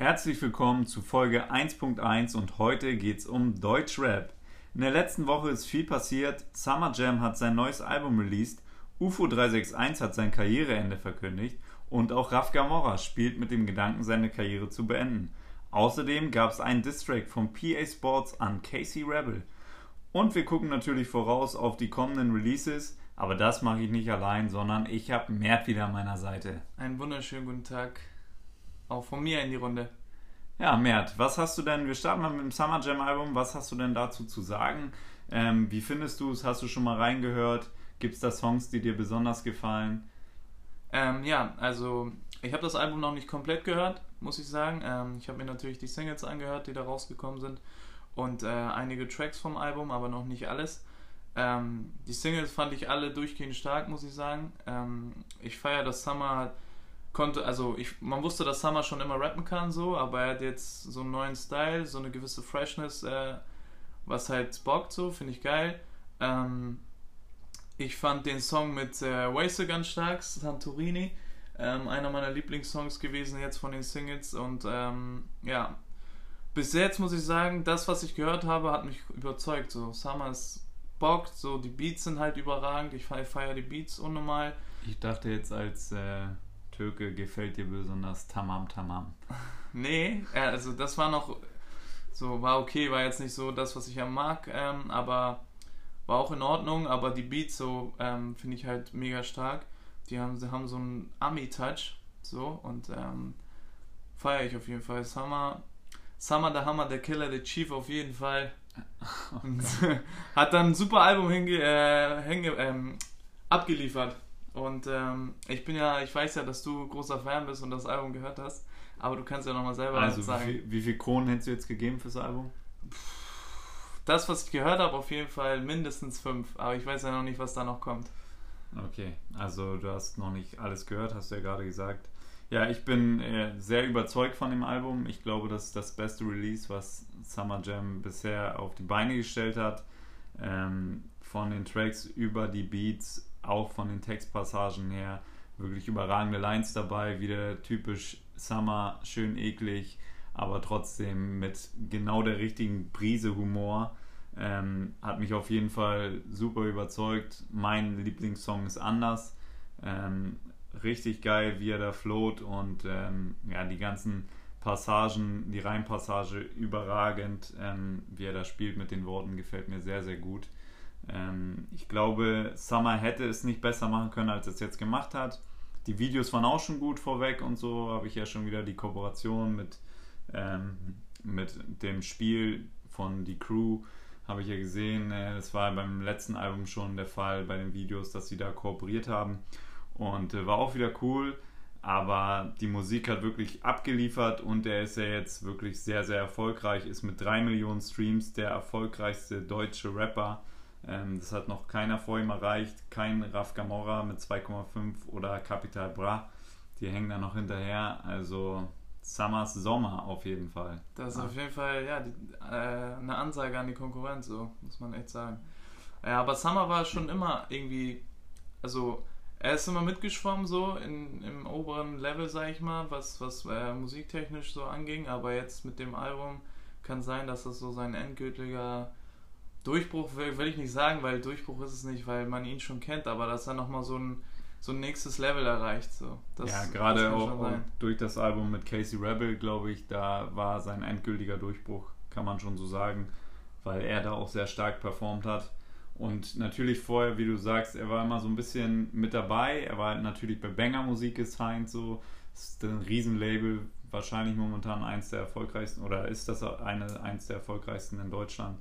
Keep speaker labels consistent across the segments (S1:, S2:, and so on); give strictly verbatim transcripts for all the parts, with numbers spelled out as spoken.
S1: Herzlich willkommen zu Folge eins Punkt eins und heute geht's um Deutschrap. In der letzten Woche ist viel passiert. Summer Jam hat sein neues Album released, U F O drei sechs eins hat sein Karriereende verkündigt und auch Raf Camora spielt mit dem Gedanken, seine Karriere zu beenden. Außerdem gab es einen Diss-Track von P A Sports an Casey Rebel. Und wir gucken natürlich voraus auf die kommenden Releases, aber das mache ich nicht allein, sondern ich habe Mert wieder an meiner Seite.
S2: Einen wunderschönen guten Tag auch von mir in die Runde.
S1: Ja, Mert, was hast du denn, wir starten mal mit dem Summer Jam Album, was hast du denn dazu zu sagen? Ähm, wie findest du es? Hast du schon mal reingehört? Gibt es da Songs, die dir besonders gefallen?
S2: Ähm, ja, also ich habe das Album noch nicht komplett gehört, muss ich sagen. Ähm, ich habe mir natürlich die Singles angehört, die da rausgekommen sind und äh, einige Tracks vom Album, aber noch nicht alles. Ähm, die Singles fand ich alle durchgehend stark, muss ich sagen. Ähm, ich feiere, dass Summer konnte, also ich, man wusste, dass Summer schon immer rappen kann, so, aber er hat jetzt so einen neuen Style, so eine gewisse Freshness, äh, was halt bockt, so, finde ich geil. Ähm, ich fand den Song mit äh, Wasted ganz stark, Santorini, ähm, einer meiner Lieblingssongs gewesen jetzt von den Singles und ähm, ja, bis jetzt muss ich sagen, das, was ich gehört habe, hat mich überzeugt, so, Summer ist bockt, so, die Beats sind halt überragend, ich feiere die Beats unnormal.
S1: Ich dachte jetzt als äh, Türke gefällt dir besonders Tamam Tamam.
S2: Nee, also das war noch so, war okay, war jetzt nicht so das, was ich am mag, ähm, aber war auch in Ordnung, aber die Beats so ähm, finde ich halt mega stark. Die haben, sie haben so einen Ami-Touch, so, und ähm, feiere ich auf jeden Fall. Summer, Summer, der Hammer, der Killer, der Chief auf jeden Fall. Oh, hat dann ein super Album hinge, äh, hinge, ähm, abgeliefert. Und ähm, ich bin ja, ich weiß ja, dass du großer Fan bist und das Album gehört hast, aber du kannst ja nochmal selber
S1: also
S2: sagen.
S1: Also wie, wie viel Kronen hättest du jetzt gegeben fürs Album?
S2: Das, was ich gehört habe, auf jeden Fall mindestens fünf, aber ich weiß ja noch nicht, was da noch kommt.
S1: Okay, also du hast noch nicht alles gehört, hast du ja gerade gesagt. Ja, ich bin äh, sehr überzeugt von dem Album. Ich glaube, das ist das beste Release, was Summer Jam bisher auf die Beine gestellt hat. Ähm, von den Tracks über die Beats, auch von den Textpassagen her, wirklich überragende Lines dabei, wieder typisch Summer, schön eklig, aber trotzdem mit genau der richtigen Prise Humor. Ähm, hat mich auf jeden Fall super überzeugt. Mein Lieblingssong ist Anders. Ähm, richtig geil, wie er da float und ähm, ja, die ganzen Passagen, die Reimpassage überragend, ähm, wie er da spielt mit den Worten, gefällt mir sehr, sehr gut. Ähm, ich glaube, Summer hätte es nicht besser machen können, als es jetzt gemacht hat. Die Videos waren auch schon gut vorweg und so, habe ich ja schon wieder die Kooperation mit, ähm, mit dem Spiel von Die Crew, habe ich ja gesehen. Das war beim letzten Album schon der Fall bei den Videos, dass sie da kooperiert haben und äh, war auch wieder cool. Aber die Musik hat wirklich abgeliefert und er ist ja jetzt wirklich sehr, sehr erfolgreich, ist mit drei Millionen Streams der erfolgreichste deutsche Rapper. Ähm, das hat noch keiner vor ihm erreicht, kein Raf Camora mit zwei Komma fünf oder Capital Bra, die hängen da noch hinterher, also Summers Sommer auf jeden Fall.
S2: Das ist ja. auf jeden Fall ja, die, äh, eine Ansage an die Konkurrenz, so muss man echt sagen. Ja, aber Summer war schon immer irgendwie, also er ist immer mitgeschwommen so in, im oberen Level, sag ich mal, was, was äh, musiktechnisch so anging, aber jetzt mit dem Album kann sein, dass das so sein endgültiger Durchbruch, will, will ich nicht sagen, weil Durchbruch ist es nicht, weil man ihn schon kennt, aber dass er nochmal so ein, so ein nächstes Level erreicht. So. Das,
S1: ja, gerade auch, auch durch das Album mit Casey Rebel, glaube ich, da war sein endgültiger Durchbruch, kann man schon so sagen, weil er da auch sehr stark performt hat. Und natürlich vorher, wie du sagst, er war immer so ein bisschen mit dabei. Er war natürlich bei Banger Musik gesigned, so. Das ist ein Riesenlabel, wahrscheinlich momentan eins der erfolgreichsten, oder ist das eine, eins der erfolgreichsten in Deutschland.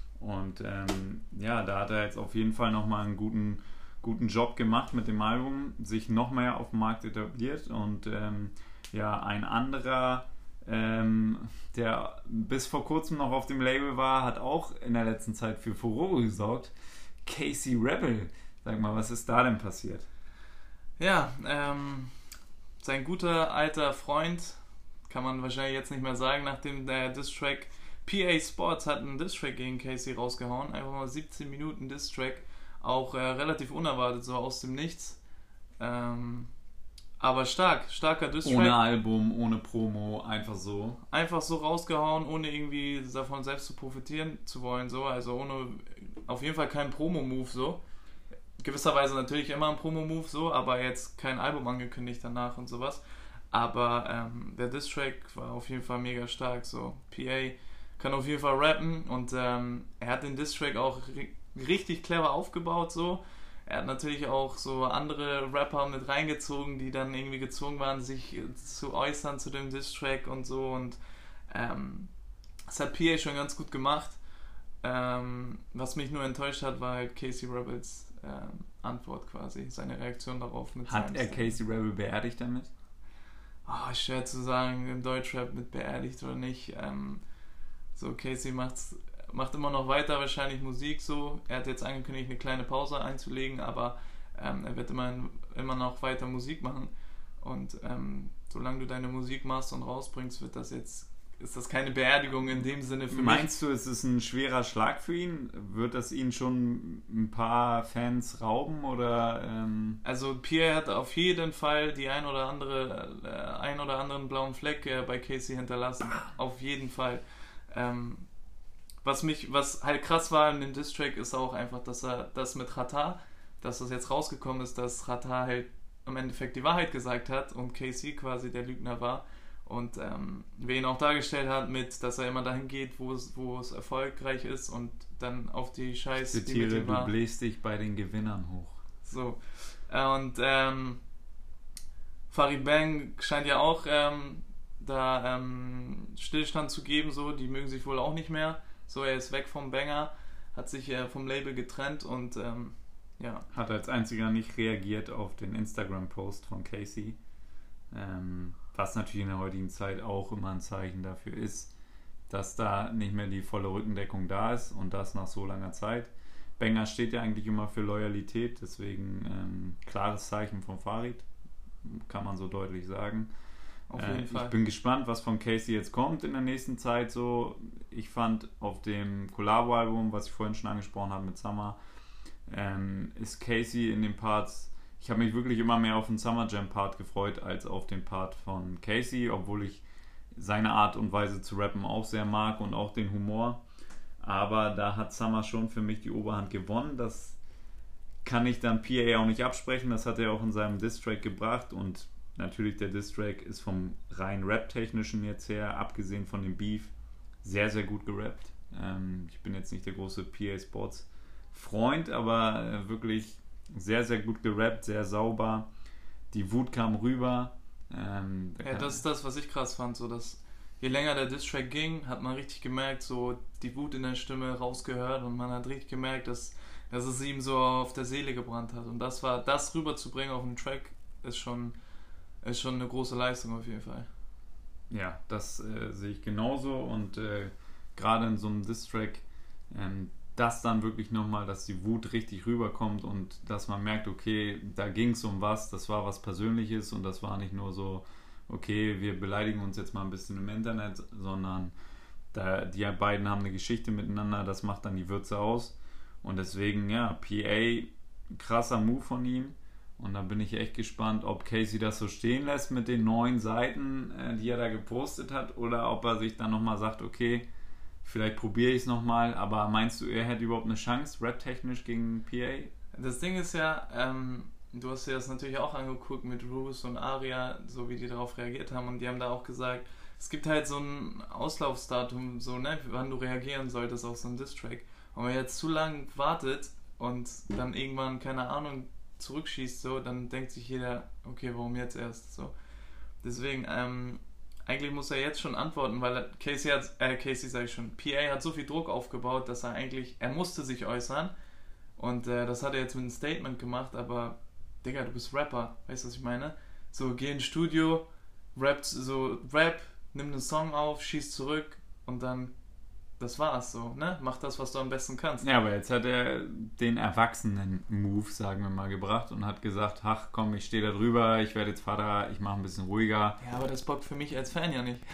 S1: Und ähm, ja, da hat er jetzt auf jeden Fall nochmal einen guten, guten Job gemacht mit dem Album, sich noch mehr auf dem Markt etabliert. Und ähm, ja, ein anderer, ähm, der bis vor kurzem noch auf dem Label war, hat auch in der letzten Zeit für Furore gesorgt. Casey Rebel. Sag mal, was ist da denn passiert?
S2: Ja, ähm, sein guter alter Freund, kann man wahrscheinlich jetzt nicht mehr sagen, nachdem der Diss-Track P A Sports hat einen Diss-Track gegen Casey rausgehauen, einfach mal siebzehn Minuten Diss-Track, auch äh, relativ unerwartet, so aus dem Nichts. Ähm, Aber stark, starker Diss-Track.
S1: Ohne Album, ohne Promo, einfach so.
S2: Einfach so rausgehauen, ohne irgendwie davon selbst zu profitieren zu wollen, so. Also ohne, auf jeden Fall kein Promo-Move, so. Gewisserweise natürlich immer ein Promo-Move, so, aber jetzt kein Album angekündigt danach und sowas. Aber ähm, der Diss-Track war auf jeden Fall mega stark, so. P A kann auf jeden Fall rappen und ähm, er hat den Diss-Track auch ri- richtig clever aufgebaut, so. Er hat natürlich auch so andere Rapper mit reingezogen, die dann irgendwie gezwungen waren, sich zu äußern zu dem Diss-Track und so. Und ähm, das hat P A schon ganz gut gemacht. Ähm, was mich nur enttäuscht hat, war halt Casey Rebels ähm, Antwort quasi, seine Reaktion darauf. Mit
S1: Hat er Casey Rebel beerdigt damit?
S2: Oh, schwer zu sagen, im Deutschrap mit beerdigt oder nicht. Ähm, so, Casey macht's macht immer noch weiter wahrscheinlich Musik so. Er hat jetzt angekündigt, eine kleine Pause einzulegen, aber ähm, er wird immer, immer noch weiter Musik machen. Und ähm, solange du deine Musik machst und rausbringst, wird das jetzt, ist das keine Beerdigung in dem Sinne für
S1: Meinst
S2: mich.
S1: du, es ist ein schwerer Schlag für ihn? Wird das ihn schon ein paar Fans rauben oder? Ähm
S2: Also Pierre hat auf jeden Fall die ein oder andere, äh, ein oder anderen blauen Fleck äh, bei Casey hinterlassen. Auf jeden Fall. Ähm, Was mich, was halt krass war in dem Diss-Track ist auch einfach, dass er das mit Xatar, dass das jetzt rausgekommen ist, dass Xatar halt im Endeffekt die Wahrheit gesagt hat und Casey quasi der Lügner war und ähm, wer ihn auch dargestellt hat mit, dass er immer dahin geht, wo es, wo es erfolgreich ist und dann auf die Scheiß,
S1: die
S2: die mit ihm war.
S1: Du bläst dich bei den Gewinnern hoch.
S2: So. Und ähm, Farid Bang scheint ja auch ähm, da ähm, Stillstand zu geben, so, die mögen sich wohl auch nicht mehr. So, er ist weg vom Banger, hat sich äh, vom Label getrennt und ähm, ja.
S1: Hat als einziger nicht reagiert auf den Instagram-Post von Casey. Ähm, was natürlich in der heutigen Zeit auch immer ein Zeichen dafür ist, dass da nicht mehr die volle Rückendeckung da ist und das nach so langer Zeit. Banger steht ja eigentlich immer für Loyalität, deswegen ähm, klares Zeichen von Farid, kann man so deutlich sagen.
S2: Auf jeden
S1: äh,
S2: Fall.
S1: Ich bin gespannt, was von Casey jetzt kommt in der nächsten Zeit. So, ich fand auf dem Collabo-Album, was ich vorhin schon angesprochen habe mit Summer, ähm, ist Casey in den Parts, ich habe mich wirklich immer mehr auf den Summer Jam Part gefreut als auf den Part von Casey, obwohl ich seine Art und Weise zu rappen auch sehr mag und auch den Humor. Aber da hat Summer schon für mich die Oberhand gewonnen. Das kann ich dann P A auch nicht absprechen. Das hat er auch in seinem Diss-Track gebracht und natürlich, der Diss-Track ist vom rein Rap-Technischen jetzt her, abgesehen von dem Beef, sehr, sehr gut gerappt. Ähm, ich bin jetzt nicht der große P A Sports-Freund, aber äh, wirklich sehr, sehr gut gerappt, sehr sauber. Die Wut kam rüber. Ähm,
S2: Ja, das ist das, was ich krass fand, so dass je länger der Diss-Track ging, hat man richtig gemerkt, so die Wut in der Stimme rausgehört und man hat richtig gemerkt, dass, dass es ihm so auf der Seele gebrannt hat. Und das war, das rüberzubringen auf einen Track, ist schon ist schon eine große Leistung auf jeden Fall.
S1: Ja, das äh, sehe ich genauso und äh, gerade in so einem Diss-Track, ähm, das dann wirklich nochmal, dass die Wut richtig rüberkommt und dass man merkt, okay, da ging es um was, das war was Persönliches und das war nicht nur so, okay, wir beleidigen uns jetzt mal ein bisschen im Internet, sondern da, die beiden haben eine Geschichte miteinander, das macht dann die Würze aus und deswegen, ja, P A, krasser Move von ihm. Und da bin ich echt gespannt, ob Casey das so stehen lässt mit den neuen Seiten, äh, die er da gepostet hat, oder ob er sich dann nochmal sagt, okay, vielleicht probiere ich es nochmal, aber meinst du, er hätte überhaupt eine Chance, rap-technisch gegen P A?
S2: Das Ding ist ja, ähm, du hast dir das natürlich auch angeguckt mit Roos und Aria, so wie die darauf reagiert haben und die haben da auch gesagt, es gibt halt so ein Auslaufsdatum, so, ne, wann du reagieren solltest auf so einen Diss-Track. Und wenn man jetzt zu lang wartet und dann irgendwann, keine Ahnung, zurückschießt, so, dann denkt sich jeder, okay, warum jetzt erst, so. Deswegen, ähm, eigentlich muss er jetzt schon antworten, weil Casey hat, äh, Casey sag ich schon, P A hat so viel Druck aufgebaut, dass er eigentlich, er musste sich äußern und äh, das hat er jetzt mit einem Statement gemacht, aber, Digga, du bist Rapper, weißt du, was ich meine? So, geh ins Studio, rap, so, rap, nimm einen Song auf, schieß zurück und dann das war's so, ne? Mach das, was du am besten kannst.
S1: Ja, aber jetzt hat er den Erwachsenen-Move, sagen wir mal, gebracht und hat gesagt, ach komm, ich stehe da drüber, ich werde jetzt Vater, ich mache ein bisschen ruhiger.
S2: Ja, aber das bockt für mich als Fan ja nicht.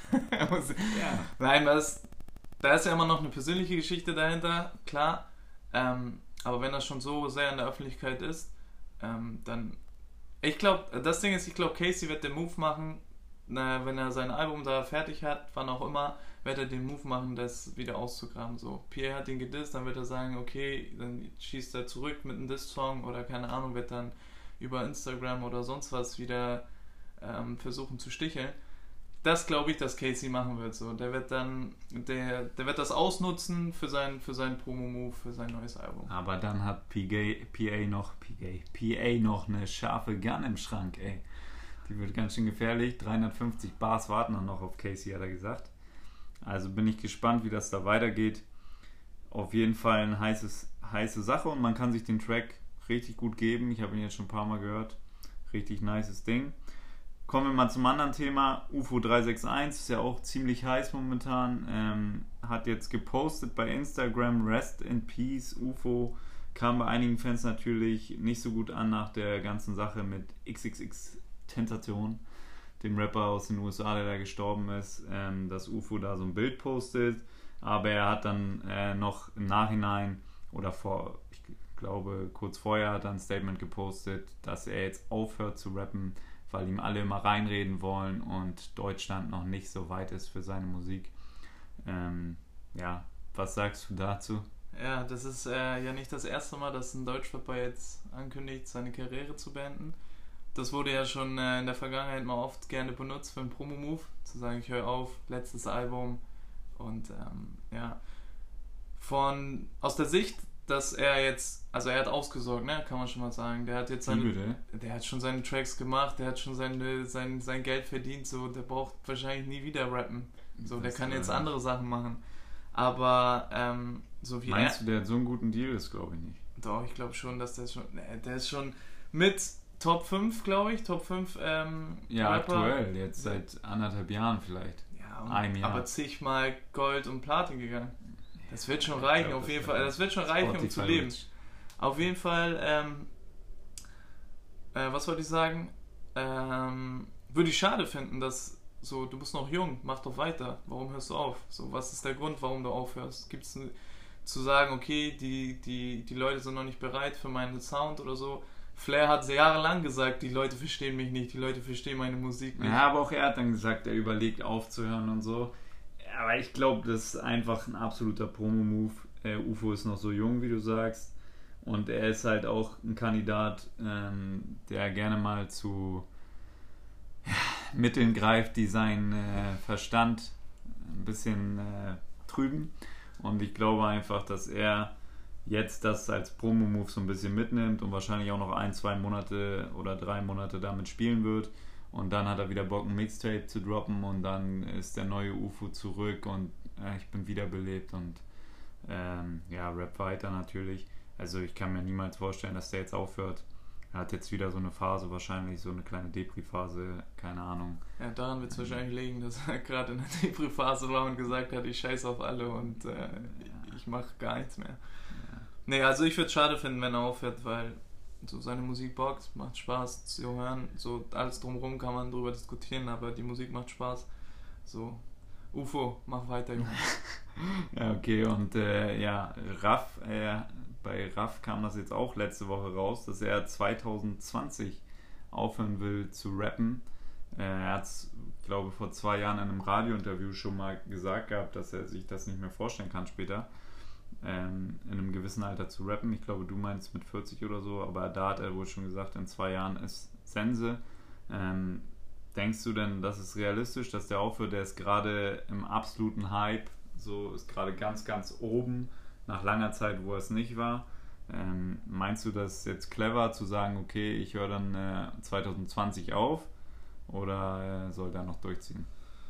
S1: Ja.
S2: Nein, das, da ist ja immer noch eine persönliche Geschichte dahinter, klar. Ähm, aber wenn das schon so sehr in der Öffentlichkeit ist, ähm, dann Ich glaube, das Ding ist, ich glaube, Casey wird den Move machen, na, wenn er sein Album da fertig hat, wann auch immer, wird er den Move machen, das wieder auszugraben. So, Pierre hat ihn gedisst, dann wird er sagen, okay, dann schießt er zurück mit einem Diss-Song oder keine Ahnung, wird dann über Instagram oder sonst was wieder ähm, versuchen zu sticheln. Das glaube ich, dass Casey machen wird. So, der wird dann, der, der wird das ausnutzen für sein, für seinen Promo-Move, für sein neues Album.
S1: Aber dann hat P A noch, P A, P A noch eine scharfe Gun im Schrank, ey. Die wird ganz schön gefährlich. dreihundertfünfzig Bars warten dann noch auf Casey, hat er gesagt. Also bin ich gespannt, wie das da weitergeht. Auf jeden Fall eine heißes, heiße Sache und man kann sich den Track richtig gut geben. Ich habe ihn jetzt schon ein paar Mal gehört. Richtig nices Ding. Kommen wir mal zum anderen Thema. U F O drei sechs eins ist ja auch ziemlich heiß momentan. Ähm, hat jetzt gepostet bei Instagram, Rest in Peace, U F O. Kam bei einigen Fans natürlich nicht so gut an nach der ganzen Sache mit X X X Tentation, dem Rapper aus den U S A, der da gestorben ist, ähm, dass U F O da so ein Bild postet. Aber er hat dann äh, noch im Nachhinein oder vor, ich glaube kurz vorher, hat er ein Statement gepostet, dass er jetzt aufhört zu rappen, weil ihm alle immer reinreden wollen und Deutschland noch nicht so weit ist für seine Musik. Ähm, ja, was sagst du dazu?
S2: Ja, das ist äh, ja nicht das erste Mal, dass ein Deutschrapper jetzt ankündigt, seine Karriere zu beenden. Das wurde ja schon äh, in der Vergangenheit mal oft gerne benutzt für einen Promo-Move, zu sagen, ich höre auf, letztes Album und ähm, ja, von, aus der Sicht, dass er jetzt, also er hat ausgesorgt, ne, kann man schon mal sagen. Der hat jetzt seine, der hat schon seine Tracks gemacht, der hat schon seine, sein, sein Geld verdient, so, der braucht wahrscheinlich nie wieder rappen. So, der kann jetzt andere Sachen machen. Aber, ähm, so wie
S1: Meinst
S2: er,
S1: du, der hat so einen guten Deal? Das glaube ich nicht.
S2: Doch, ich glaube schon, dass der schon, ne, der ist schon mit Top fünf, glaube ich, Top fünf, ähm,
S1: Ja,
S2: Rapper.
S1: aktuell, jetzt seit anderthalb Jahren vielleicht.
S2: Ja, und,
S1: Einem Jahr.
S2: aber zigmal Gold und Platin gegangen. Das wird schon reichen,
S1: glaub,
S2: auf
S1: das
S2: jeden
S1: wird
S2: Fall. Das wird schon reichen, um
S1: Spotify
S2: zu leben.
S1: Rich.
S2: Auf jeden Fall, ähm, äh, was wollte ich sagen? Ähm, würde ich schade finden, dass so, du bist noch jung, mach doch weiter. Warum hörst du auf? So, was ist der Grund, warum du aufhörst? Gibt es zu sagen, okay, die, die, die Leute sind noch nicht bereit für meinen Sound oder so? Flair hat jahrelang gesagt, die Leute verstehen mich nicht, die Leute verstehen meine Musik nicht.
S1: Ja, aber auch er hat dann gesagt, er überlegt aufzuhören und so. Aber ich glaube, das ist einfach ein absoluter Promo-Move. Äh, U F O ist noch so jung, wie du sagst. Und er ist halt auch ein Kandidat, ähm, der gerne mal zu ja, Mitteln greift, die seinen äh, Verstand ein bisschen äh, trüben. Und ich glaube einfach, dass er jetzt das als Promo-Move so ein bisschen mitnimmt und wahrscheinlich auch noch ein, zwei Monate oder drei Monate damit spielen wird. Und dann hat er wieder Bock, ein Mixtape zu droppen und dann ist der neue U F O zurück und äh, ich bin wiederbelebt und ähm, ja, rap weiter natürlich. Also ich kann mir niemals vorstellen, dass der jetzt aufhört. Er hat jetzt wieder so eine Phase, wahrscheinlich so eine kleine Depri-Phase, keine Ahnung.
S2: Ja, daran wird es wahrscheinlich liegen, dass er gerade in der Depri-Phase war und gesagt hat, ich scheiß auf alle und äh, ja. ich mache gar nichts mehr. Ja. Nee, also ich würde es schade finden, wenn er aufhört, weil so seine Musik bockt, macht Spaß zu hören. So alles drumherum kann man drüber diskutieren, aber die Musik macht Spaß. So, U F O, mach weiter, Junge.
S1: Ja, okay, und äh, ja, Raff, äh, bei Raff kam das jetzt auch letzte Woche raus, dass er zwanzig zwanzig aufhören will zu rappen. Äh, er hat es, glaube ich, vor zwei Jahren in einem Radiointerview schon mal gesagt gehabt, dass er sich das nicht mehr vorstellen kann später, ähm, in einem gewissen Alter zu rappen. Ich glaube, du meinst mit vierzig oder so, aber da hat er wohl schon gesagt, in zwei Jahren ist Sense. Ähm, denkst du denn, das ist realistisch, dass der aufhört? Der ist gerade im absoluten Hype, so ist gerade ganz, ganz oben, nach langer Zeit, wo er es nicht war. Ähm, meinst du das jetzt clever zu sagen, okay, ich höre dann äh, zwanzig zwanzig auf oder äh, soll der noch durchziehen?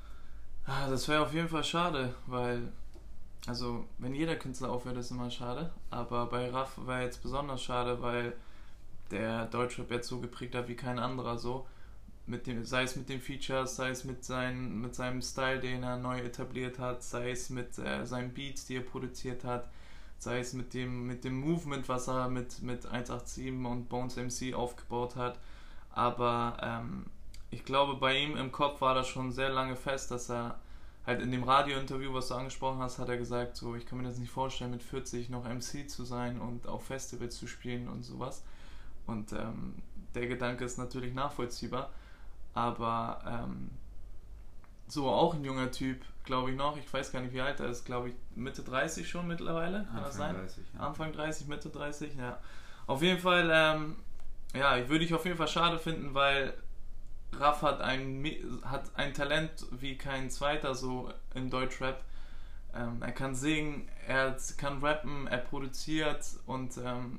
S2: Ah, das wäre auf jeden Fall schade, weil, also, wenn jeder Künstler aufhört, ist immer schade, aber bei Raff war jetzt besonders schade, weil der Deutschrap jetzt so geprägt hat wie kein anderer, so, mit dem, sei es mit den Features, sei es mit, sein, mit seinem Style, den er neu etabliert hat, sei es mit äh, seinen Beats, die er produziert hat, sei es mit dem, mit dem Movement, was er mit, mit eins acht sieben und Bones M C aufgebaut hat, aber ähm, ich glaube, bei ihm im Kopf war das schon sehr lange fest, dass er halt in dem Radiointerview, was du angesprochen hast, hat er gesagt, so, ich kann mir das nicht vorstellen, mit vierzig noch M C zu sein und auf Festivals zu spielen und sowas. Und ähm, der Gedanke ist natürlich nachvollziehbar. Aber ähm, so auch ein junger Typ, glaube ich noch. Ich weiß gar nicht, wie alt er ist. Glaube ich Mitte dreißig schon mittlerweile. Kann
S1: Anfang
S2: das sein?
S1: dreißig, ja.
S2: Anfang dreißig, Mitte dreißig, ja. Auf jeden Fall, ähm, ja, ich würde ich auf jeden Fall schade finden, weil Raff hat ein, hat ein Talent wie kein zweiter so im Deutschrap. Ähm, er kann singen, er kann rappen, er produziert und ähm,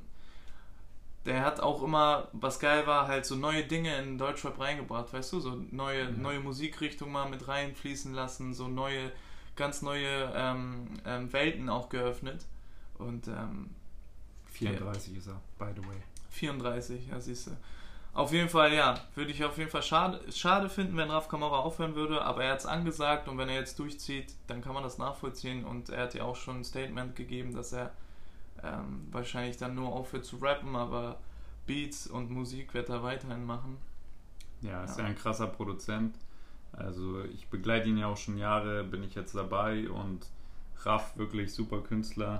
S2: der hat auch immer, was geil war, halt so neue Dinge in Deutschrap reingebracht, weißt du, so neue,
S1: Mhm.
S2: neue Musikrichtungen mal mit reinfließen lassen, so neue, ganz neue ähm, ähm, Welten auch geöffnet. Und ähm,
S1: vierunddreißig ist er, by the way.
S2: vierunddreißig, ja, siehst du. Auf jeden Fall, ja, würde ich auf jeden Fall schade, schade finden, wenn Raf Kamora aufhören würde, aber er hat es angesagt und wenn er jetzt durchzieht, dann kann man das nachvollziehen und er hat ja auch schon ein Statement gegeben, dass er ähm, wahrscheinlich dann nur aufhört zu rappen, aber Beats und Musik wird er weiterhin machen.
S1: Ja, ist
S2: Ja.
S1: ja ein krasser Produzent. Also ich begleite ihn ja auch schon Jahre, bin ich jetzt dabei und Raff, wirklich super Künstler.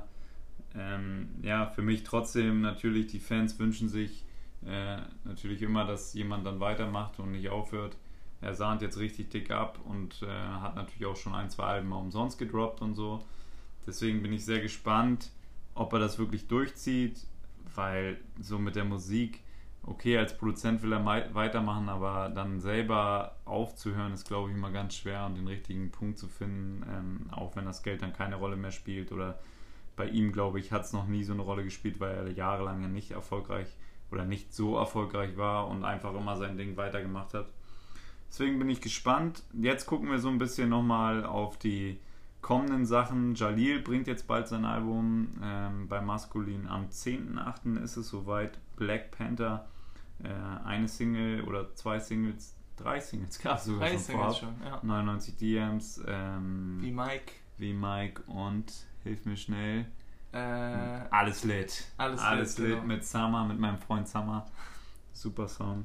S1: Ähm, ja, für mich trotzdem natürlich, die Fans wünschen sich äh, natürlich immer, dass jemand dann weitermacht und nicht aufhört. Er sahnt jetzt richtig dick ab und äh, hat natürlich auch schon ein, zwei Alben mal umsonst gedroppt und so. Deswegen bin ich sehr gespannt, ob er das wirklich durchzieht, weil so mit der Musik, okay, als Produzent will er mei- weitermachen, aber dann selber aufzuhören, ist, glaube ich, immer ganz schwer und den richtigen Punkt zu finden, ähm, auch wenn das Geld dann keine Rolle mehr spielt. Oder bei ihm, glaube ich, hat es noch nie so eine Rolle gespielt, weil er jahrelang ja nicht erfolgreich oder nicht so erfolgreich war und einfach immer sein Ding weitergemacht hat. Deswegen bin ich gespannt. Jetzt gucken wir so ein bisschen nochmal auf die kommenden Sachen. Jalil bringt jetzt bald sein Album ähm, bei Maskulin. Am zehnten achten ist es soweit. Black Panther, äh, eine Single oder zwei Singles, drei Singles gab es sogar
S2: Drei
S1: schon
S2: Singles
S1: vorab.
S2: schon, ja.
S1: neunundneunzig D Ms, ähm,
S2: Wie Mike.
S1: wie Mike und, hilf mir schnell,
S2: Äh,
S1: Alles lit.
S2: Alles
S1: Alles
S2: lit,
S1: lit
S2: genau.
S1: mit Summer, mit meinem Freund Summer. Super Song.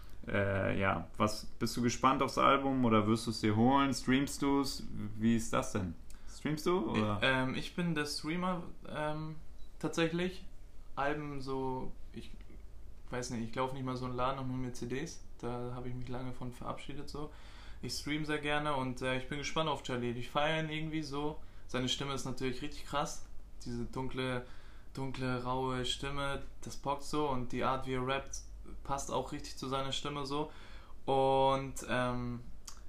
S1: Äh, ja, was bist du gespannt aufs Album oder wirst du es dir holen? Streamst du es? Wie ist das denn? Streamst du? Oder?
S2: Ich, ähm, ich bin der Streamer ähm, tatsächlich. Alben so, ich weiß nicht, ich laufe nicht mal so einen Laden und hole mir C Ds. Da habe ich mich lange von verabschiedet so. Ich stream sehr gerne und äh, ich bin gespannt auf Jalil. Ich feiere ihn irgendwie so. Seine Stimme ist natürlich richtig krass. Diese dunkle, dunkle, raue Stimme, das bockt so und die Art, wie er rappt, passt auch richtig zu seiner Stimme so. Und ähm,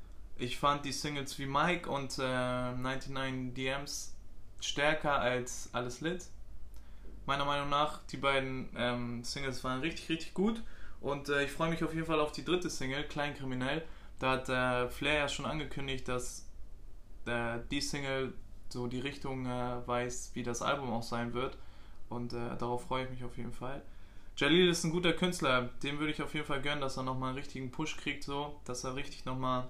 S2: ich fand die Singles wie Mike und äh, neunundneunzig D Ms stärker als Alles lit. Meiner Meinung nach, die beiden ähm, Singles waren richtig, richtig gut. Und äh, ich freue mich auf jeden Fall auf die dritte Single, Kleinkriminell. Da hat äh, Flair ja schon angekündigt, dass äh, die Single so die Richtung äh, weiß, wie das Album auch sein wird. Und äh, darauf freue ich mich auf jeden Fall. Jalil ist ein guter Künstler, dem würde ich auf jeden Fall gönnen, dass er nochmal einen richtigen Push kriegt, so, dass er richtig nochmal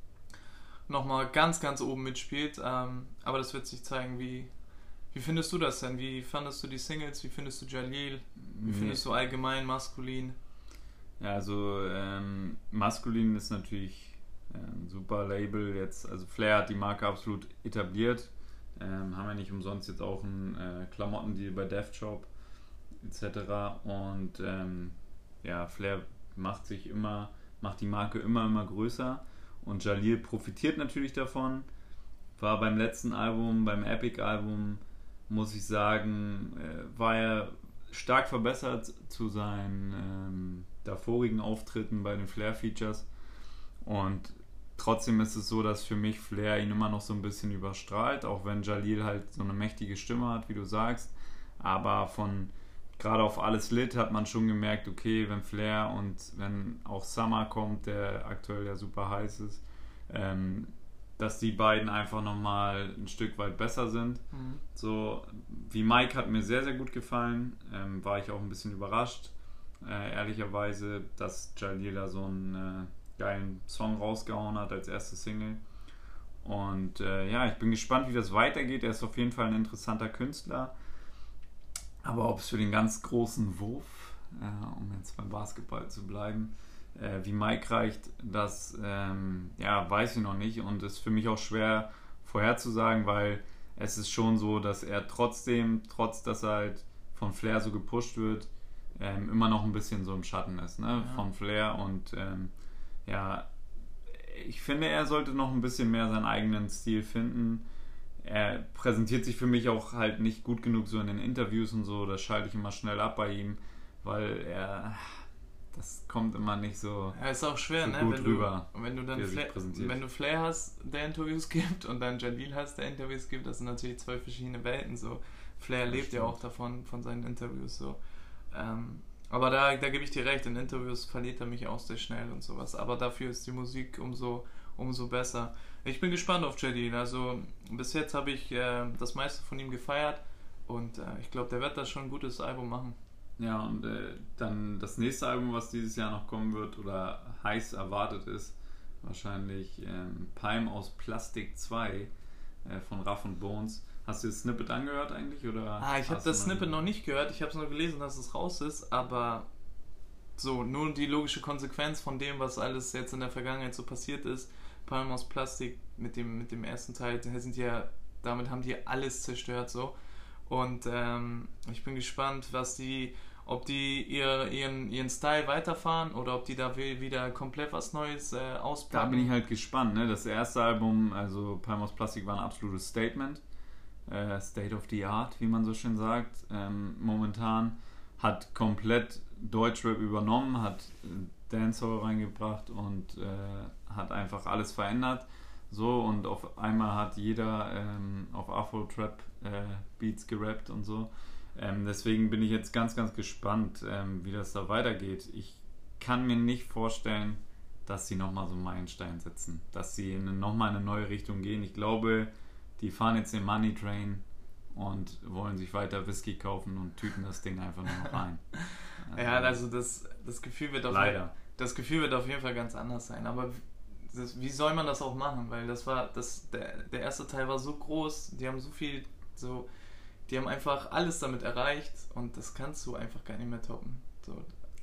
S2: noch mal ganz, ganz oben mitspielt. Ähm, aber das wird sich zeigen, wie, wie findest du das denn? Wie fandest du die Singles? Wie findest du Jalil? Wie findest du allgemein Maskulin?
S1: Ja, also ähm, Maskulin ist natürlich äh, ein super Label jetzt. Also Flair hat die Marke absolut etabliert. Ähm, haben ja nicht umsonst jetzt auch einen äh, Klamottendeal bei Def Shop et cetera. Und ähm, ja, Flair macht sich immer, macht die Marke immer, immer größer. Und Jalil profitiert natürlich davon. War beim letzten Album, beim Epic-Album, muss ich sagen, äh, war er stark verbessert zu seinen ähm, davorigen Auftritten bei den Flair-Features. Und trotzdem ist es so, dass für mich Flair ihn immer noch so ein bisschen überstrahlt, auch wenn Jalil halt so eine mächtige Stimme hat, wie du sagst. Aber von gerade auf Alles lit hat man schon gemerkt, okay, wenn Flair und wenn auch Summer kommt, der aktuell ja super heiß ist, ähm, dass die beiden einfach nochmal ein Stück weit besser sind.
S2: Mhm.
S1: So wie Mike hat mir sehr, sehr gut gefallen. Ähm, war ich auch ein bisschen überrascht, äh, ehrlicherweise, dass Jalil da so einen äh, geilen Song rausgehauen hat als erste Single. Und äh, ja, ich bin gespannt, wie das weitergeht. Er ist auf jeden Fall ein interessanter Künstler. Aber ob es für den ganz großen Wurf, äh, um jetzt beim Basketball zu bleiben, äh, wie Mike reicht, das ähm, ja, weiß ich noch nicht und ist für mich auch schwer vorherzusagen, weil es ist schon so, dass er trotzdem, trotz dass er halt von Flair so gepusht wird, ähm, immer noch ein bisschen so im Schatten ist, ne?
S2: Ja.
S1: Von Flair und ähm, ja, ich finde, er sollte noch ein bisschen mehr seinen eigenen Stil finden. Er präsentiert sich für mich auch halt nicht gut genug so in den Interviews und so, das schalte ich immer schnell ab bei ihm, weil er, das kommt immer nicht so,
S2: ja, ist auch schwer,
S1: so
S2: ne?
S1: gut
S2: wenn
S1: rüber,
S2: du, wenn du dann
S1: wie er sich
S2: Flair,
S1: präsentiert.
S2: wenn du Flair hast, der Interviews gibt und dann Jalil hast, der Interviews gibt, das sind natürlich zwei verschiedene Welten. So. Flair
S1: Das
S2: lebt
S1: stimmt.
S2: ja auch davon, von seinen Interviews so. Ähm, aber da, da gebe ich dir recht, in Interviews verliert er mich auch sehr schnell und sowas. Aber dafür ist die Musik umso, umso besser. Ich bin gespannt auf Jalil. Also bis jetzt habe ich äh, das meiste von ihm gefeiert und äh, ich glaube, der wird da schon ein gutes Album machen.
S1: Ja, und äh, dann das nächste Album, was dieses Jahr noch kommen wird oder heiß erwartet ist, wahrscheinlich ähm, Palm aus Plastik zwei äh, von Ruff und Bones. Hast du das Snippet angehört eigentlich? Oder
S2: Ah, ich habe
S1: hast
S2: das
S1: du
S2: Snippet noch nicht gehört. Ich habe es nur gelesen, dass es raus ist, aber so, nur die logische Konsequenz von dem, was alles jetzt in der Vergangenheit so passiert ist. Palm aus Plastik mit dem, mit dem ersten Teil, da sind ja, damit haben die alles zerstört so. Und ähm, ich bin gespannt, was die, ob die ihr, ihren, ihren Style weiterfahren oder ob die da wieder komplett was Neues äh,
S1: Da
S2: auspacken.
S1: bin ich halt gespannt. Ne? Das erste Album, also Palm aus Plastik, war ein absolutes Statement. Äh, State of the Art, wie man so schön sagt. Ähm, momentan hat komplett Deutschrap übernommen, hat äh, Dancehall reingebracht und äh, hat einfach alles verändert. So, und auf einmal hat jeder ähm, auf Afro-Trap-Beats äh, gerappt und so. Ähm, deswegen bin ich jetzt ganz, ganz gespannt, ähm, wie das da weitergeht. Ich kann mir nicht vorstellen, dass sie nochmal so einen Meilenstein setzen, dass sie in nochmal eine neue Richtung gehen. Ich glaube, die fahren jetzt den Money Train und wollen sich weiter Whisky kaufen und tüten das Ding einfach nur noch rein. Also,
S2: ja, also das, das Gefühl wird auf
S1: leider.
S2: Das Gefühl wird auf jeden Fall ganz anders sein. Aber das, wie soll man das auch machen? Weil das war, das, der, der erste Teil war so groß, die haben so viel, so, die haben einfach alles damit erreicht und das kannst du einfach gar nicht mehr toppen. So.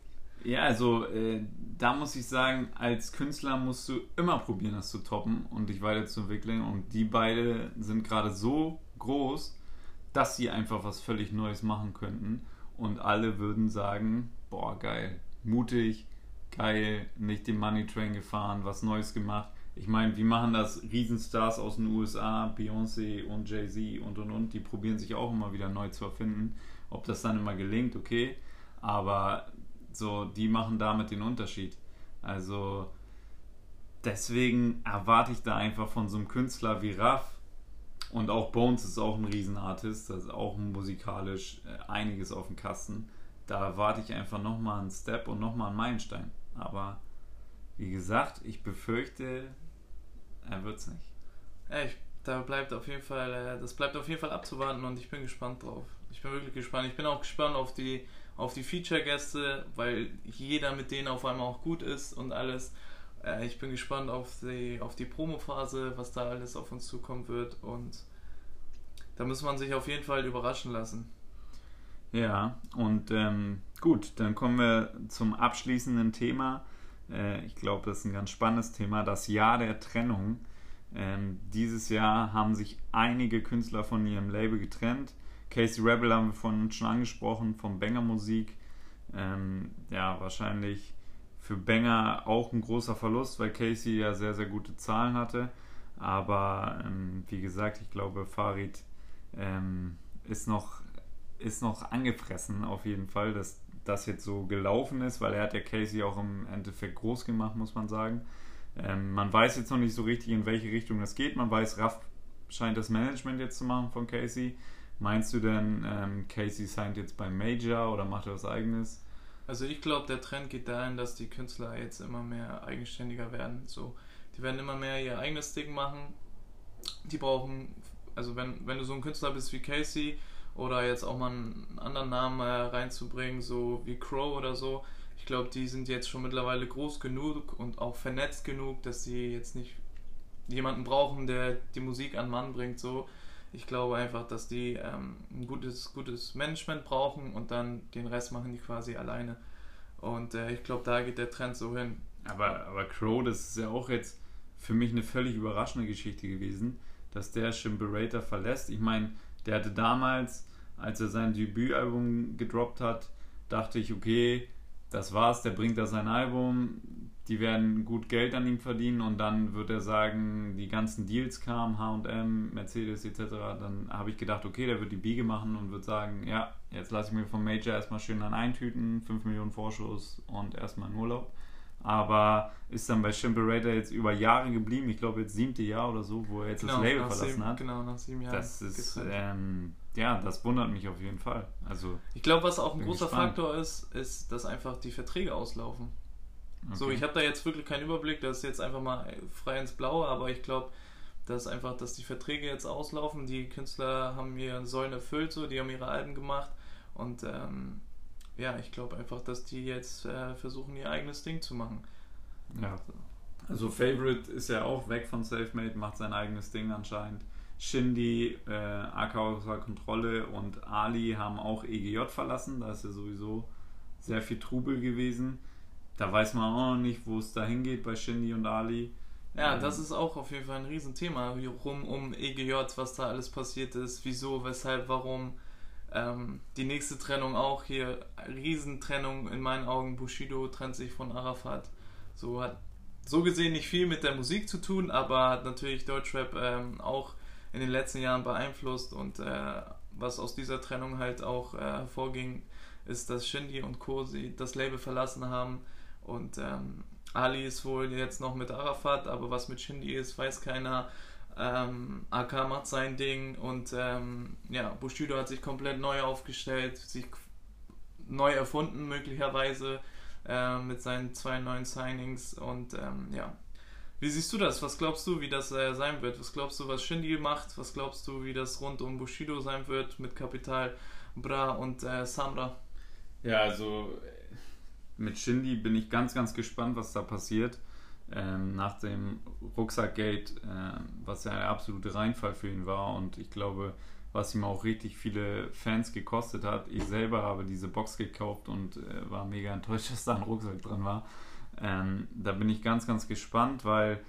S1: Ja, also äh, da muss ich sagen, als Künstler musst du immer probieren, das zu toppen und dich weiterzuentwickeln. Und die beide sind gerade so groß, dass sie einfach was völlig Neues machen könnten. Und alle würden sagen, boah, geil, mutig, geil, nicht den Money Train gefahren, was Neues gemacht. Ich meine, wie machen das Riesenstars aus den U S A, Beyoncé und Jay-Z und und und, die probieren sich auch immer wieder neu zu erfinden. Ob das dann immer gelingt, okay, aber so, die machen damit den Unterschied. Also deswegen erwarte ich da einfach von so einem Künstler wie Ruff, und auch Bones ist auch ein Riesenartist, das ist auch musikalisch äh, einiges auf dem Kasten. Da erwarte ich einfach nochmal einen Step und nochmal einen Meilenstein. Aber wie gesagt, ich befürchte, er wird's nicht.
S2: Ja, ich, da bleibt auf jeden Fall, äh, das bleibt auf jeden Fall abzuwarten und ich bin gespannt drauf. Ich bin wirklich gespannt. Ich bin auch gespannt auf die, auf die Feature-Gäste, weil jeder mit denen auf einmal auch gut ist und alles. Äh, ich bin gespannt auf die, auf die Promo-Phase, was da alles auf uns zukommen wird und da muss man sich auf jeden Fall überraschen lassen.
S1: Ja, und ähm, gut, dann kommen wir zum abschließenden Thema. Äh, ich glaube, das ist ein ganz spannendes Thema, das Jahr der Trennung. Ähm, dieses Jahr haben sich einige Künstler von ihrem Label getrennt. Casey Rebel haben wir vorhin schon angesprochen, von Banger Musik. Ähm, ja, wahrscheinlich für Banger auch ein großer Verlust, weil Casey ja sehr, sehr gute Zahlen hatte. Aber ähm, wie gesagt, ich glaube, Farid ähm, ist noch ist noch angefressen auf jeden Fall, dass das jetzt so gelaufen ist, weil er hat ja Casey auch im Endeffekt groß gemacht, muss man sagen. Ähm, man weiß jetzt noch nicht so richtig, in welche Richtung das geht. Man weiß, Ruff scheint das Management jetzt zu machen von Casey. Meinst du denn, ähm, Casey signed jetzt beim Major oder macht er was Eigenes?
S2: Also ich glaube, der Trend geht dahin, dass die Künstler jetzt immer mehr eigenständiger werden. So, die werden immer mehr ihr eigenes Ding machen. Die brauchen, also wenn, wenn du so ein Künstler bist wie Casey oder jetzt auch mal einen anderen Namen äh, reinzubringen, so wie Crow oder so, ich glaube, die sind jetzt schon mittlerweile groß genug und auch vernetzt genug, dass sie jetzt nicht jemanden brauchen, der die Musik an den Mann bringt. So, ich glaube einfach, dass die ähm, ein gutes, gutes Management brauchen und dann den Rest machen die quasi alleine. Und äh, ich glaube, da geht der Trend so hin.
S1: Aber, aber Crow, das ist ja auch jetzt für mich eine völlig überraschende Geschichte gewesen, dass der Shimberator verlässt. Ich meine, der hatte damals, als er sein Debütalbum gedroppt hat, dachte ich, okay, das war's, der bringt da sein Album, die werden gut Geld an ihm verdienen und dann wird er sagen, die ganzen Deals kamen, H und M, Mercedes et cetera. Dann habe ich gedacht, okay, der wird die Biege machen und wird sagen, ja, jetzt lasse ich mir vom Major erstmal schön dann eintüten, fünf Millionen Vorschuss und erstmal in Urlaub. Aber ist dann bei Chimperator jetzt über Jahre geblieben, ich glaube jetzt siebte Jahr oder so, wo er jetzt genau, das Label verlassen
S2: sieben,
S1: hat.
S2: Genau, nach sieben Jahren.
S1: Das ist, ähm, ja, das wundert mich auf jeden Fall. Also,
S2: ich glaube, was auch ein großer
S1: gespannt.
S2: Faktor ist, ist, dass einfach die Verträge auslaufen. Okay. So, ich habe da jetzt wirklich keinen Überblick, das ist jetzt einfach mal frei ins Blaue, aber ich glaube, dass einfach, dass die Verträge jetzt auslaufen, die Künstler haben ihre Säulen erfüllt, so, die haben ihre Alben gemacht und ähm, ja, ich glaube einfach, dass die jetzt äh, versuchen, ihr eigenes Ding zu machen.
S1: Ja. Also Favorite ist ja auch weg von Selfmade, macht sein eigenes Ding anscheinend. Shindy, äh, A K außer Kontrolle und Ali haben auch E G J verlassen, da ist ja sowieso sehr viel Trubel gewesen. Da weiß man auch noch nicht, wo es da hingeht bei Shindy und Ali.
S2: Ja, ähm, das ist auch auf jeden Fall ein Riesenthema, rum um E G J, was da alles passiert ist, wieso, weshalb, warum. Ähm, die nächste Trennung auch hier, Riesentrennung in meinen Augen, Bushido trennt sich von Arafat. So hat so gesehen nicht viel mit der Musik zu tun, aber hat natürlich Deutschrap ähm, auch in den letzten Jahren beeinflusst und äh, was aus dieser Trennung halt auch äh, hervorging, ist, dass Shindy und Co. sie das Label verlassen haben und ähm, Ali ist wohl jetzt noch mit Arafat, aber was mit Shindy ist, weiß keiner. Ähm, A K macht sein Ding und ähm, ja, Bushido hat sich komplett neu aufgestellt, sich neu erfunden möglicherweise äh, mit seinen zwei neuen Signings und ähm, ja. Wie siehst du das? Was glaubst du, wie das äh, sein wird? Was glaubst du, was Shindy macht? Was glaubst du, wie das rund um Bushido sein wird mit Capital Bra und äh, Samra?
S1: Ja, also mit Shindy bin ich ganz, ganz gespannt, was da passiert. Ähm, nach dem Rucksackgate, äh, was ja der absolute Reinfall für ihn war und ich glaube, was ihm auch richtig viele Fans gekostet hat. Ich selber habe diese Box gekauft und äh, war mega enttäuscht, dass da ein Rucksack drin war. Ähm, da bin ich ganz, ganz gespannt, weil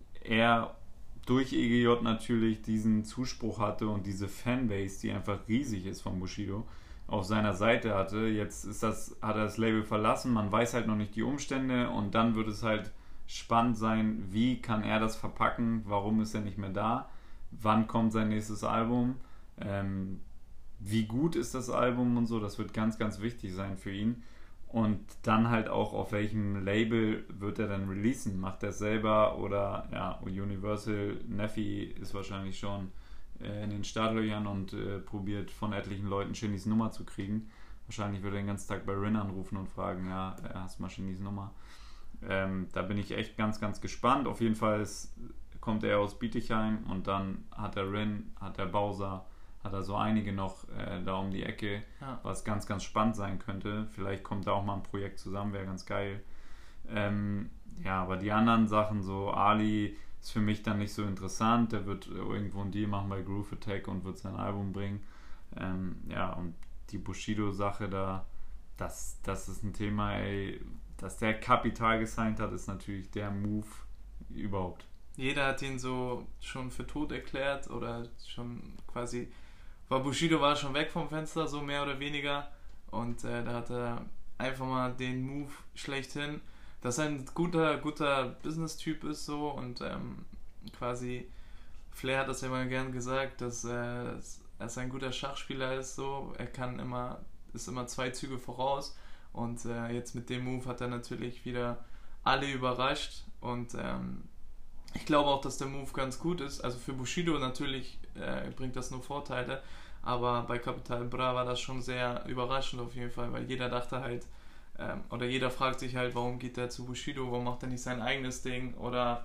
S1: er durch E G J natürlich diesen Zuspruch hatte und diese Fanbase, die einfach riesig ist von Bushido, auf seiner Seite hatte. Jetzt ist das, hat er das Label verlassen, man weiß halt noch nicht die Umstände und dann wird es halt spannend sein, wie kann er das verpacken, warum ist er nicht mehr da, wann kommt sein nächstes Album, ähm, wie gut ist das Album und so, das wird ganz, ganz wichtig sein für ihn und dann halt auch auf welchem Label wird er dann releasen, macht er es selber oder ja, Universal, Neffi ist wahrscheinlich schon äh, in den Startlöchern und äh, probiert von etlichen Leuten Shindys Nummer zu kriegen, wahrscheinlich wird er den ganzen Tag bei Rin anrufen und fragen, ja, hast du mal Shindys Nummer. Ähm, da bin ich echt ganz, ganz gespannt. Auf jeden Fall ist, kommt er aus Bietigheim und dann hat er Rin, hat er Bowser, hat er so einige noch äh, da um die Ecke, ja. Was ganz, ganz spannend sein könnte. Vielleicht kommt da auch mal ein Projekt zusammen, wäre ganz geil. Ähm, ja, aber die anderen Sachen, so Ali ist für mich dann nicht so interessant. Der wird irgendwo einen Deal machen bei Groove Attack und wird sein Album bringen. Ähm, ja, und die Bushido-Sache da, das, das ist ein Thema, ey, dass der Kapital gesigned hat, ist natürlich der Move überhaupt.
S2: Jeder hat ihn so schon für tot erklärt oder schon quasi, war Bushido war schon weg vom Fenster, so mehr oder weniger und äh, da hat er einfach mal den Move schlechthin, dass er ein guter, guter Business-Typ ist so und ähm, quasi Flair hat das ja immer gern gesagt, dass äh, er ein guter Schachspieler ist, so, er kann immer, ist immer zwei Züge voraus. Und äh, jetzt mit dem Move hat er natürlich wieder alle überrascht und ähm, ich glaube auch, dass der Move ganz gut ist. Also für Bushido natürlich äh, bringt das nur Vorteile, aber bei Capital Bra war das schon sehr überraschend auf jeden Fall, weil jeder dachte halt, ähm, oder jeder fragt sich halt, warum geht der zu Bushido, warum macht er nicht sein eigenes Ding oder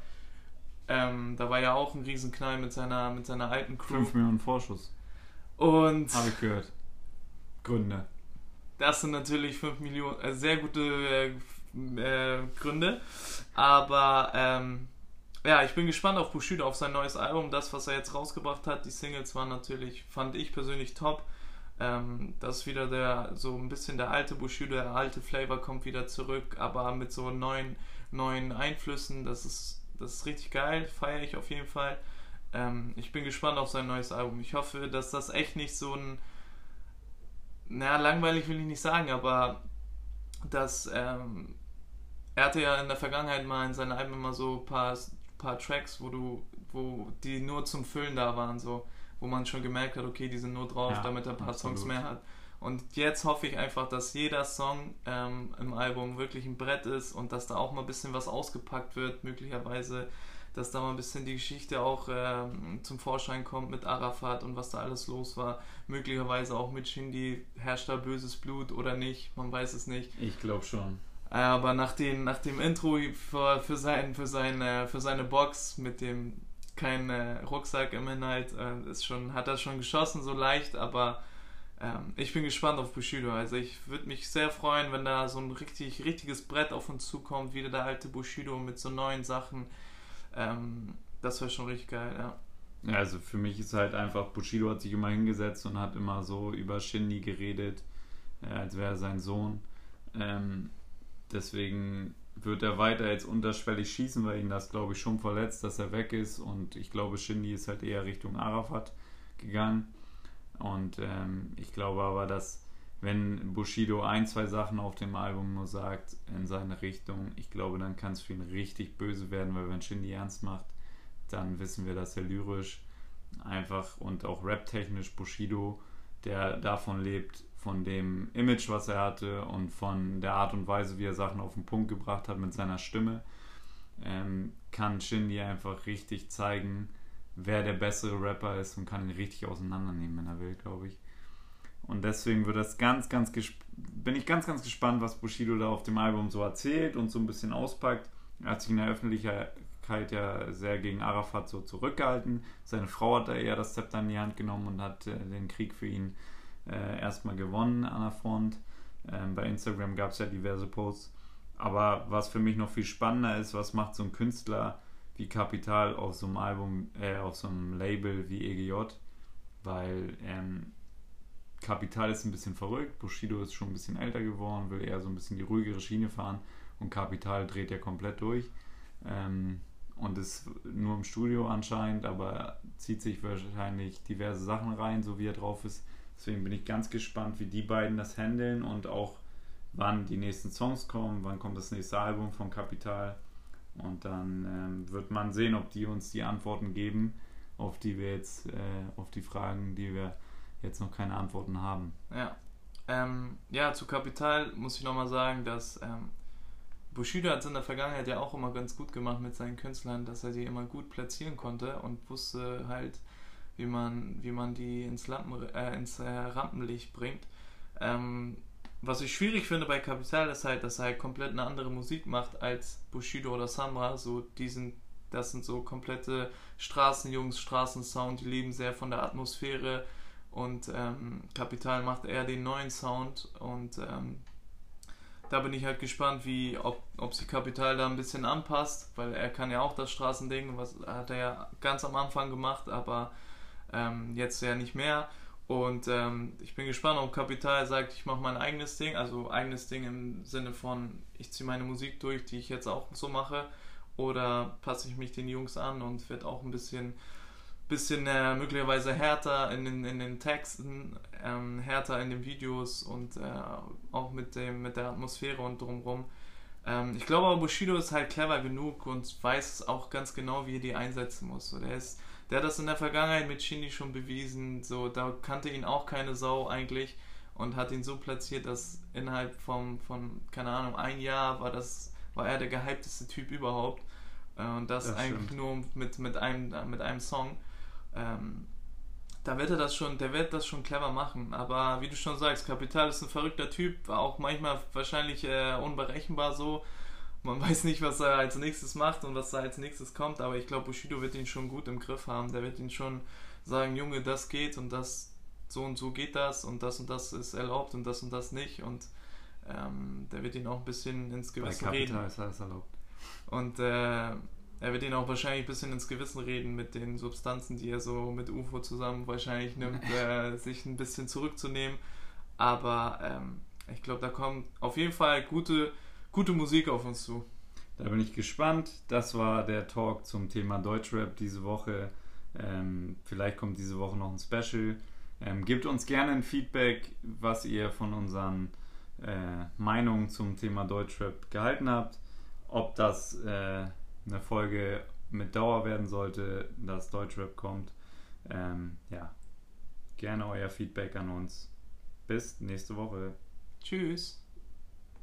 S2: ähm, da war ja auch ein Riesenknall mit seiner, mit seiner alten Crew.
S1: fünf Millionen Vorschuss.
S2: Und
S1: habe ich gehört. Gründe.
S2: Das sind natürlich fünf Millionen, äh, sehr gute äh, äh, Gründe. Aber ähm, ja, ich bin gespannt auf Bushido, auf sein neues Album. Das, was er jetzt rausgebracht hat, die Singles waren natürlich, fand ich persönlich top. Ähm, das ist wieder der, so ein bisschen der alte Bushido, der alte Flavor kommt wieder zurück, aber mit so neuen, neuen Einflüssen. Das ist, das ist richtig geil, feiere ich auf jeden Fall. Ähm, ich bin gespannt auf sein neues Album. Ich hoffe, dass das echt nicht so ein naja, langweilig will ich nicht sagen, aber das, ähm, er hatte ja in der Vergangenheit mal in seinen Alben immer so ein paar, paar Tracks, wo du, wo die nur zum Füllen da waren, so, wo man schon gemerkt hat, okay, die sind nur drauf,
S1: Ja,
S2: damit er ein paar
S1: absolut.
S2: Songs mehr hat. Und jetzt hoffe ich einfach, dass jeder Song ähm, im Album wirklich ein Brett ist und dass da auch mal ein bisschen was ausgepackt wird, möglicherweise, dass da mal ein bisschen die Geschichte auch ähm, zum Vorschein kommt mit Arafat und was da alles los war. Möglicherweise auch mit Shindy, herrscht da böses Blut oder nicht, man weiß es nicht.
S1: Ich glaube schon.
S2: Aber nach, den, nach dem Intro für, für, sein, für, seine, für seine Box mit dem kein äh, Rucksack im Inhalt, äh, ist schon, hat er schon geschossen, so leicht, aber ähm, ich bin gespannt auf Bushido. Also ich würde mich sehr freuen, wenn da so ein richtig, richtiges Brett auf uns zukommt, wieder der alte Bushido mit so neuen Sachen. Ähm, das wäre schon richtig geil, ja.
S1: Ja, also für mich ist halt einfach, Bushido hat sich immer hingesetzt und hat immer so über Shindy geredet, äh, als wäre er sein Sohn. Ähm, deswegen wird er weiter jetzt unterschwellig schießen, weil ihn das, glaube ich, schon verletzt, dass er weg ist. Und ich glaube, Shindy ist halt eher Richtung Arafat gegangen. Und ähm, ich glaube aber, dass wenn Bushido ein, zwei Sachen auf dem Album nur sagt in seine Richtung, ich glaube, dann kann es für ihn richtig böse werden, weil wenn Shindy ernst macht, dann wissen wir, dass er lyrisch einfach und auch raptechnisch Bushido, der davon lebt, von dem Image, was er hatte und von der Art und Weise, wie er Sachen auf den Punkt gebracht hat mit seiner Stimme, ähm, kann Shindy einfach richtig zeigen, wer der bessere Rapper ist und kann ihn richtig auseinandernehmen, wenn er will, glaube ich. Und deswegen wird das ganz, ganz gesp- bin ich ganz, ganz gespannt, was Bushido da auf dem Album so erzählt und so ein bisschen auspackt. Er hat sich in der Öffentlichkeit ja sehr gegen Arafat so zurückgehalten. Seine Frau hat da eher das Zepter in die Hand genommen und hat äh, den Krieg für ihn äh, erstmal gewonnen an der Front. Ähm, bei Instagram gab es ja diverse Posts. Aber was für mich noch viel spannender ist, was macht so ein Künstler wie Kapital auf so einem Album, äh, auf so einem Label wie E G J? Weil ähm, Kapital ist ein bisschen verrückt, Bushido ist schon ein bisschen älter geworden, will eher so ein bisschen die ruhigere Schiene fahren und Kapital dreht ja komplett durch ähm, und ist nur im Studio anscheinend, aber zieht sich wahrscheinlich diverse Sachen rein, so wie er drauf ist. Deswegen bin ich ganz gespannt, wie die beiden das handeln und auch wann die nächsten Songs kommen, wann kommt das nächste Album von Kapital und dann ähm, wird man sehen, ob die uns die Antworten geben, auf die wir jetzt, äh, auf die Fragen, die wir jetzt noch keine Antworten haben.
S2: Ja, ähm, ja, zu Kapital muss ich nochmal sagen, dass ähm, Bushido hat es in der Vergangenheit ja auch immer ganz gut gemacht mit seinen Künstlern, dass er die immer gut platzieren konnte und wusste halt, wie man, wie man die ins, Lampen, äh, ins äh, Rampenlicht bringt. Ähm, was ich schwierig finde bei Kapital ist halt, dass er halt komplett eine andere Musik macht als Bushido oder Samra. So diesen, das sind so komplette Straßenjungs, Straßensound, die leben sehr von der Atmosphäre. Und ähm, Kapital macht eher den neuen Sound und ähm, da bin ich halt gespannt, wie, ob, ob sich Kapital da ein bisschen anpasst, weil er kann ja auch das Straßending, was hat er ja ganz am Anfang gemacht, aber ähm, jetzt ja nicht mehr. Und ähm, ich bin gespannt, ob Kapital sagt, ich mache mein eigenes Ding, also eigenes Ding im Sinne von, ich ziehe meine Musik durch, die ich jetzt auch so mache, oder passe ich mich den Jungs an und werde auch ein bisschen bisschen äh, möglicherweise härter in den, in den Texten, ähm, härter in den Videos und äh, auch mit dem mit der Atmosphäre und drumherum. Ähm, ich glaube aber, Bushido ist halt clever genug und weiß auch ganz genau, wie er die einsetzen muss. So, der, ist, der hat das in der Vergangenheit mit Shindy schon bewiesen, so, da kannte ihn auch keine Sau eigentlich und hat ihn so platziert, dass innerhalb vom, von, keine Ahnung, ein Jahr war, das, war er der gehypteste Typ überhaupt. Äh, und das, das eigentlich stimmt. Nur mit, mit, einem, mit einem Song. Ähm, da wird er das schon, der wird das schon clever machen, aber wie du schon sagst, Kapital ist ein verrückter Typ, auch manchmal wahrscheinlich äh, unberechenbar so, man weiß nicht, was er als nächstes macht und was da als nächstes kommt, aber ich glaube, Bushido wird ihn schon gut im Griff haben, der wird ihn schon sagen, Junge, das geht und das, so und so geht das und das und das ist erlaubt und das und das nicht und ähm, der wird ihn auch ein bisschen ins Gewissen reden. Bei Kapital ist alles erlaubt. Und äh, er wird ihn auch wahrscheinlich ein bisschen ins Gewissen reden mit den Substanzen, die er so mit U F O zusammen wahrscheinlich nimmt, äh, sich ein bisschen zurückzunehmen. Aber ähm, ich glaube, da kommt auf jeden Fall gute, gute Musik auf uns zu.
S1: Da bin ich gespannt. Das war der Talk zum Thema Deutschrap diese Woche. Ähm, vielleicht kommt diese Woche noch ein Special Ähm, gebt uns gerne ein Feedback, was ihr von unseren äh, Meinungen zum Thema Deutschrap gehalten habt. Ob das äh, eine Folge mit Dauer werden sollte, dass Deutschrap kommt. Ähm, ja, gerne euer Feedback an uns. Bis nächste Woche.
S2: Tschüss.